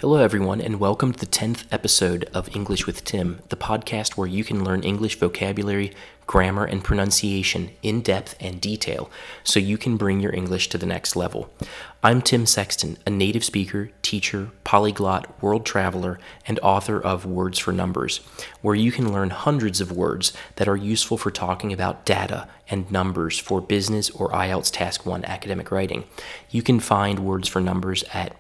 Hello, everyone, and welcome to the 10th episode of English with Tim, the podcast where you can learn English vocabulary, grammar, and pronunciation in depth and detail so you can bring your English to the next level. I'm Tim Sexton, a native speaker, teacher, polyglot, world traveler, and author of Words for Numbers, where you can learn hundreds of words that are useful for talking about data and numbers for business or IELTS Task 1 academic writing. You can find Words for Numbers at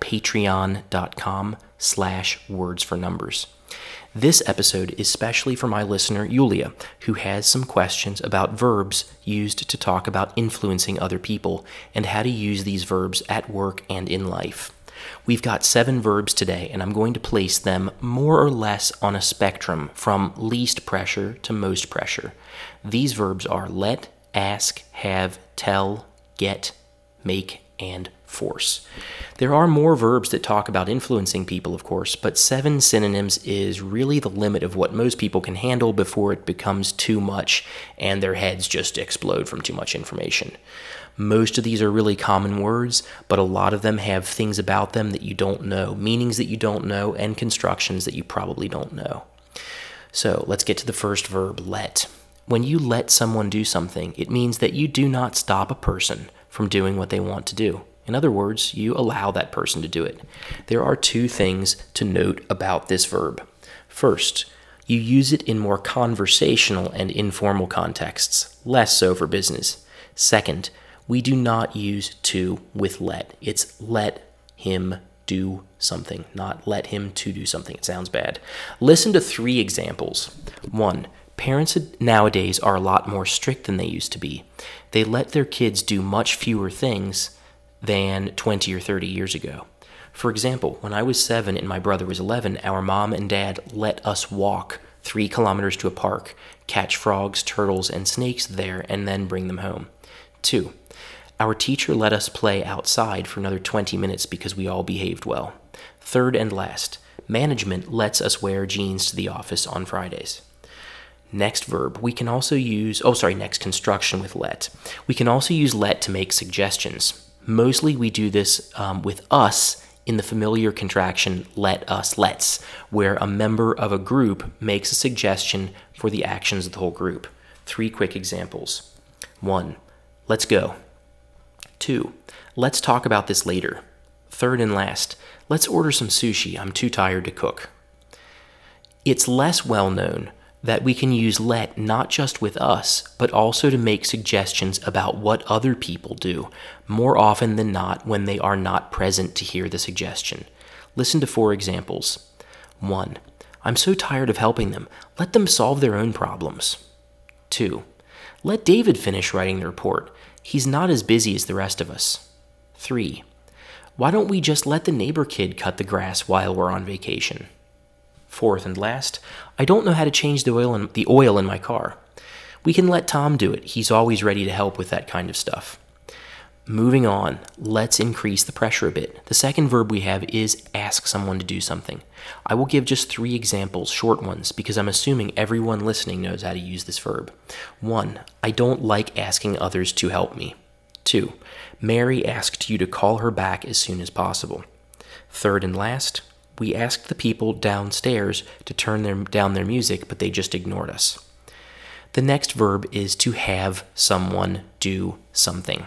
patreon.com/wordsfornumbers. This episode is specially for my listener, Yulia, who has some questions about verbs used to talk about influencing other people and how to use these verbs at work and in life. We've got 7 verbs today, and I'm going to place them more or less on a spectrum from least pressure to most pressure. These verbs are let, ask, have, tell, get, make, and force. There are more verbs that talk about influencing people, of course, but 7 synonyms is really the limit of what most people can handle before it becomes too much and their heads just explode from too much information. Most of these are really common words, but a lot of them have things about them that you don't know, meanings that you don't know, and constructions that you probably don't know. So let's get to the first verb, let. When you let someone do something, it means that you do not stop a person from doing what they want to do. In other words, you allow that person to do it. There are 2 things to note about this verb. First, you use it in more conversational and informal contexts, less so for business. Second, we do not use to with let. It's let him do something, not let him to do something. It sounds bad. Listen to 3 examples. 1. Parents nowadays are a lot more strict than they used to be. They let their kids do much fewer things than 20 or 30 years ago. For example, when I was 7 and my brother was 11, our mom and dad let us walk 3 kilometers to a park, catch frogs, turtles, and snakes there, and then bring them home. 2. Our teacher let us play outside for another 20 minutes because we all behaved well. 3rd and last, management lets us wear jeans to the office on Fridays. Next verb, we can also use, next construction with let. We can also use let to make suggestions. Mostly we do this with us in the familiar contraction let us, let's, where a member of a group makes a suggestion for the actions of the whole group. 3 quick examples. 1, let's go. 2, let's talk about this later. 3rd and last, let's order some sushi. I'm too tired to cook. It's less well known that we can use let not just with us, but also to make suggestions about what other people do, more often than not when they are not present to hear the suggestion. Listen to 4 examples. 1, I'm so tired of helping them. Let them solve their own problems. 2, let David finish writing the report. He's not as busy as the rest of us. 3, why don't we just let the neighbor kid cut the grass while we're on vacation? 4th and last, I don't know how to change the oil in my car. We can let Tom do it. He's always ready to help with that kind of stuff. Moving on, let's increase the pressure a bit. The second verb we have is ask someone to do something. I will give just 3 examples, short ones, because I'm assuming everyone listening knows how to use this verb. 1, I don't like asking others to help me. 2, Mary asked you to call her back as soon as possible. 3rd and last, we asked the people downstairs to turn down their music, but they just ignored us. The next verb is to have someone do something.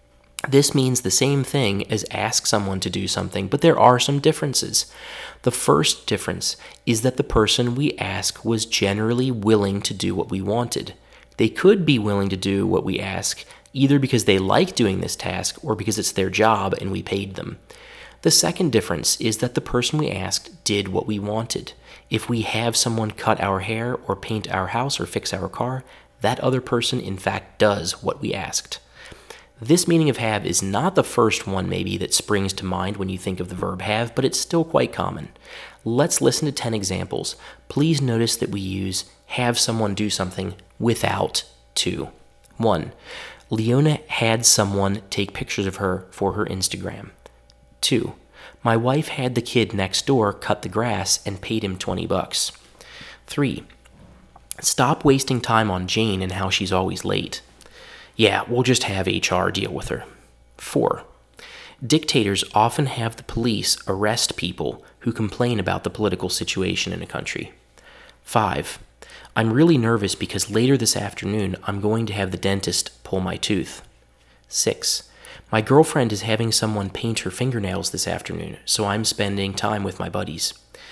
This means the same thing as ask someone to do something, but there are some differences. The first difference is that the person we ask was generally willing to do what we wanted. They could be willing to do what we ask, either because they like doing this task or because it's their job and we paid them. The second difference is that the person we asked did what we wanted. If we have someone cut our hair or paint our house or fix our car, that other person in fact does what we asked. This meaning of have is not the first one maybe that springs to mind when you think of the verb have, but it's still quite common. Let's listen to 10 examples. Please notice that we use have someone do something without to. 1, Leona had someone take pictures of her for her Instagram. 2, my wife had the kid next door cut the grass and paid him $20. 3, stop wasting time on Jane and how she's always late. Yeah, we'll just have HR deal with her. 4, dictators often have the police arrest people who complain about the political situation in a country. 5. I'm really nervous because later this afternoon I'm going to have the dentist pull my tooth. 6. My girlfriend is having someone paint her fingernails this afternoon, so I'm spending time with my buddies.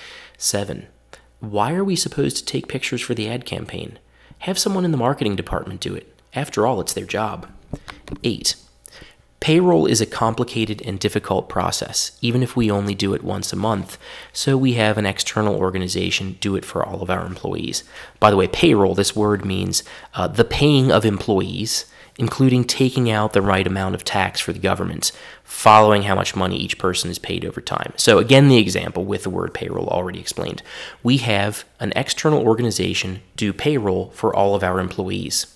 7. Why are we supposed to take pictures for the ad campaign? Have someone in the marketing department do it. After all, it's their job. 8. Payroll is a complicated and difficult process, even if we only do it once a month, so we have an external organization do it for all of our employees. By the way, payroll, this word means the paying of employees, including taking out the right amount of tax for the government, following how much money each person is paid over time. So again, the example with the word payroll already explained. We have an external organization do payroll for all of our employees.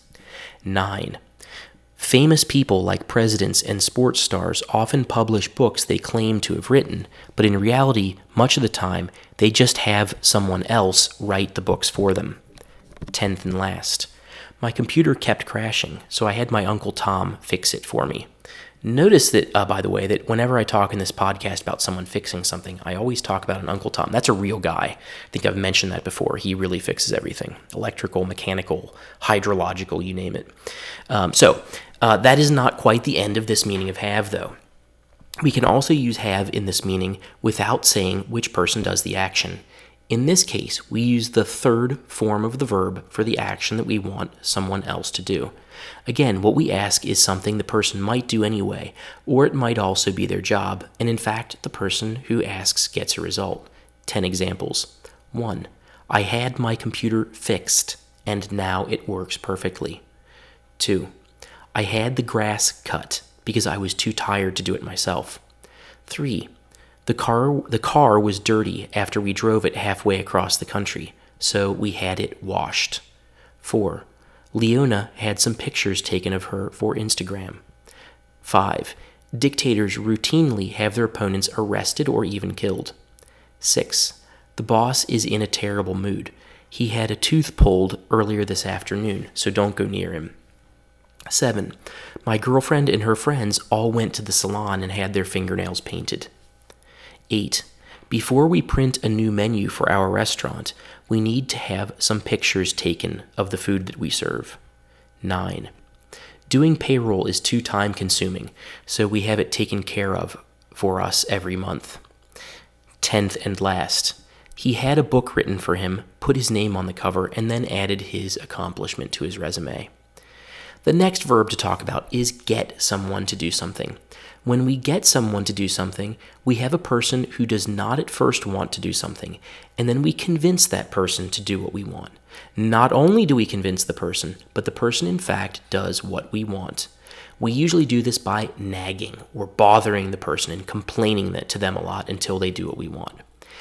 9. Famous people like presidents and sports stars often publish books they claim to have written, but in reality, much of the time, they just have someone else write the books for them. 10th and last. My computer kept crashing, so I had my Uncle Tom fix it for me. Notice that, by the way, that whenever I talk in this podcast about someone fixing something, I always talk about an Uncle Tom. That's a real guy. I think I've mentioned that before. He really fixes everything. Electrical, mechanical, hydrological, you name it. So that is not quite the end of this meaning of have, though. We can also use have in this meaning without saying which person does the action. In this case, we use the third form of the verb for the action that we want someone else to do. Again, what we ask is something the person might do anyway, or it might also be their job, and in fact, the person who asks gets a result. 10 examples. 1. I had my computer fixed, and now it works perfectly. 2. I had the grass cut because I was too tired to do it myself. 3. The car was dirty after we drove it halfway across the country, so we had it washed. 4. Leona had some pictures taken of her for Instagram. 5. Dictators routinely have their opponents arrested or even killed. 6. The boss is in a terrible mood. He had a tooth pulled earlier this afternoon, so don't go near him. 7. My girlfriend and her friends all went to the salon and had their fingernails painted. 8. Before we print a new menu for our restaurant, we need to have some pictures taken of the food that we serve. 9. Doing payroll is too time-consuming, so we have it taken care of for us every month. 10th and last. He had a book written for him, put his name on the cover, and then added his accomplishment to his resume. The next verb to talk about is get someone to do something. When we get someone to do something, we have a person who does not at first want to do something, and then we convince that person to do what we want. Not only do we convince the person, but the person in fact does what we want. We usually do this by nagging or bothering the person and complaining to them a lot until they do what we want.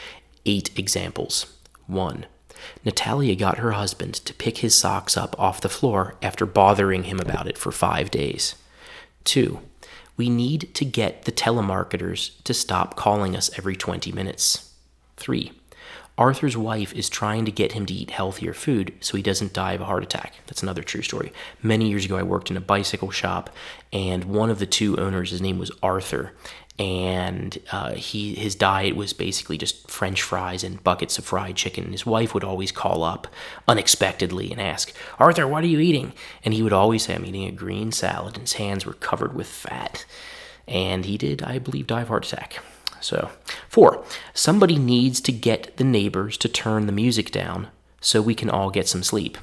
8 examples. 1. Natalia got her husband to pick his socks up off the floor after bothering him about it for 5 days. 2. We need to get the telemarketers to stop calling us every 20 minutes. 3. Arthur's wife is trying to get him to eat healthier food so he doesn't die of a heart attack. That's another true story. Many years ago, I worked in a bicycle shop, and one of the two owners, his name was Arthur, and his diet was basically just French fries and buckets of fried chicken. His wife would always call up unexpectedly and ask, "Arthur, what are you eating?" And he would always say, "I'm eating a green salad," and his hands were covered with fat. And he did, I believe, die of a heart attack. So, 4, somebody needs to get the neighbors to turn the music down so we can all get some sleep.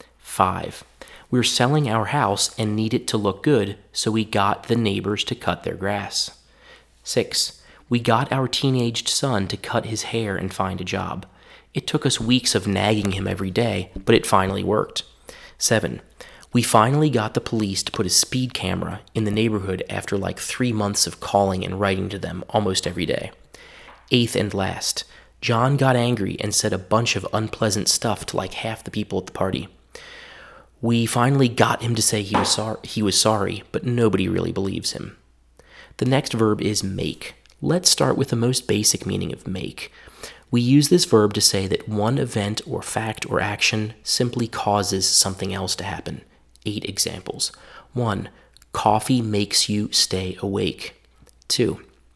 5, we're selling our house and need it to look good, so we got the neighbors to cut their grass. 6, we got our teenaged son to cut his hair and find a job. It took us weeks of nagging him every day, but it finally worked. 7, we finally got the police to put a speed camera in the neighborhood after like 3 months of calling and writing to them almost every day. 8th and last, John got angry and said a bunch of unpleasant stuff to like half the people at the party. We finally got him to say he was sorry, but nobody really believes him. The next verb is make. Let's start with the most basic meaning of make. We use this verb to say that one event or fact or action simply causes something else to happen. 8 examples. 1, coffee makes you stay awake. 2,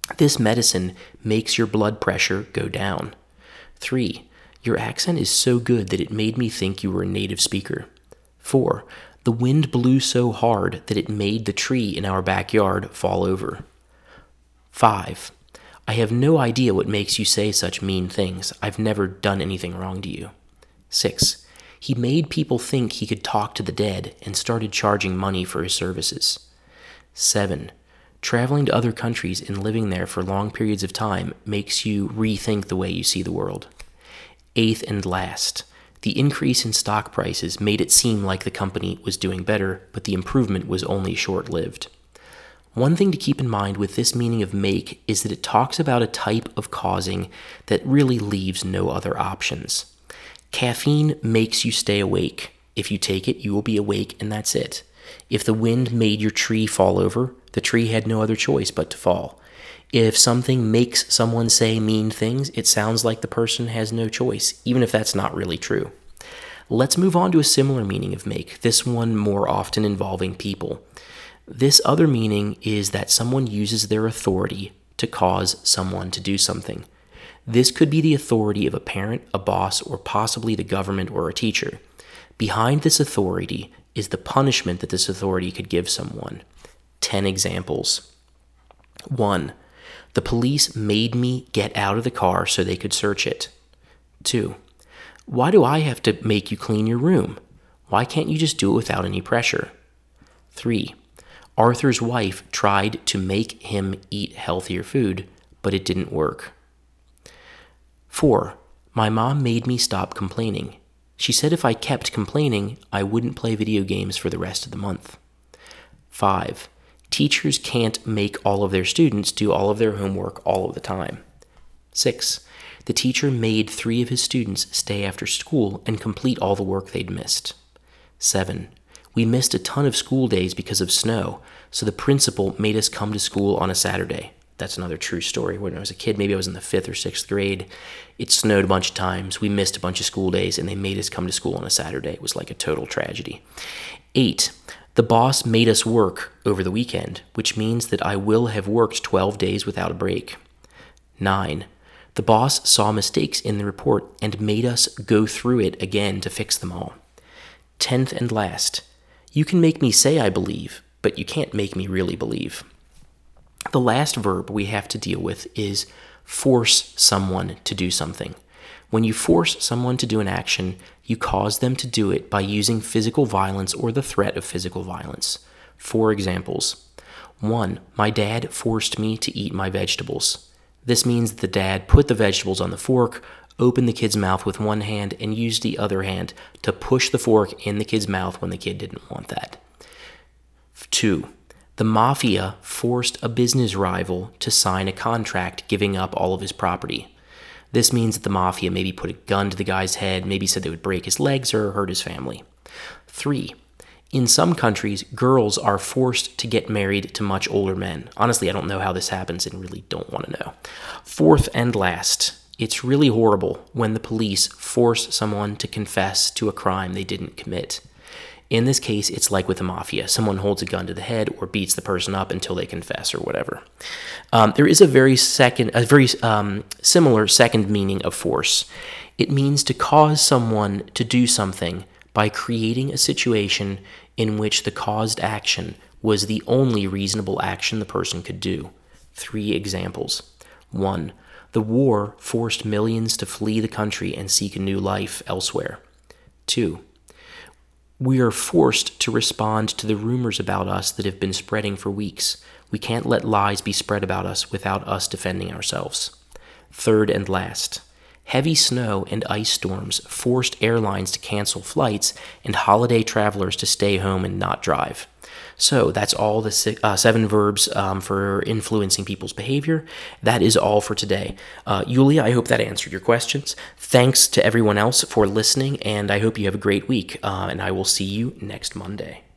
This medicine makes your blood pressure go down. 3. Your accent is so good that it made me think you were a native speaker. 4. The wind blew so hard that it made the tree in our backyard fall over. 5. I have no idea what makes you say such mean things. I've never done anything wrong to you. 6. He made people think he could talk to the dead and started charging money for his services. 7. Traveling to other countries and living there for long periods of time makes you rethink the way you see the world. 8th and last, the increase in stock prices made it seem like the company was doing better, but the improvement was only short-lived. One thing to keep in mind with this meaning of make is that it talks about a type of causing that really leaves no other options. Caffeine makes you stay awake. If you take it, you will be awake, and that's it. If the wind made your tree fall over, the tree had no other choice but to fall. If something makes someone say mean things, it sounds like the person has no choice, even if that's not really true. Let's move on to a similar meaning of make, this one more often involving people. This other meaning is that someone uses their authority to cause someone to do something. This could be the authority of a parent, a boss, or possibly the government or a teacher. Behind this authority is the punishment that this authority could give someone. 10 examples. 1. The police made me get out of the car so they could search it. 2. Why do I have to make you clean your room? Why can't you just do it without any pressure? 3. Arthur's wife tried to make him eat healthier food, but it didn't work. 4. My mom made me stop complaining. She said if I kept complaining, I wouldn't play video games for the rest of the month. 5. Teachers can't make all of their students do all of their homework all of the time. 6. The teacher made 3 of his students stay after school and complete all the work they'd missed. 7. We missed a ton of school days because of snow, so the principal made us come to school on a Saturday. That's another true story. When I was a kid, maybe I was in the 5th or 6th grade, it snowed a bunch of times. We missed a bunch of school days, and they made us come to school on a Saturday. It was like a total tragedy. 8. The boss made us work over the weekend, which means that I will have worked 12 days without a break. 9. The boss saw mistakes in the report and made us go through it again to fix them all. 10th and last, you can make me say I believe, but you can't make me really believe. The last verb we have to deal with is force someone to do something. When you force someone to do an action, you cause them to do it by using physical violence or the threat of physical violence. 4 examples. 1. My dad forced me to eat my vegetables. This means that the dad put the vegetables on the fork, opened the kid's mouth with one hand, and used the other hand to push the fork in the kid's mouth when the kid didn't want that. 2. The mafia forced a business rival to sign a contract giving up all of his property. This means that the mafia maybe put a gun to the guy's head, maybe said they would break his legs or hurt his family. 3. In some countries, girls are forced to get married to much older men. Honestly, I don't know how this happens and really don't want to know. 4th and last, it's really horrible when the police force someone to confess to a crime they didn't commit. In this case, it's like with the mafia. Someone holds a gun to the head or beats the person up until they confess or whatever. There is a very similar second meaning of force. It means to cause someone to do something by creating a situation in which the caused action was the only reasonable action the person could do. 3 examples. 1. The war forced millions to flee the country and seek a new life elsewhere. 2. We are forced to respond to the rumors about us that have been spreading for weeks. We can't let lies be spread about us without us defending ourselves. 3rd and last, heavy snow and ice storms forced airlines to cancel flights and holiday travelers to stay home and not drive. So that's all the 7 verbs for influencing people's behavior. That is all for today. Yulia, I hope that answered your questions. Thanks to everyone else for listening, and I hope you have a great week, and I will see you next Monday.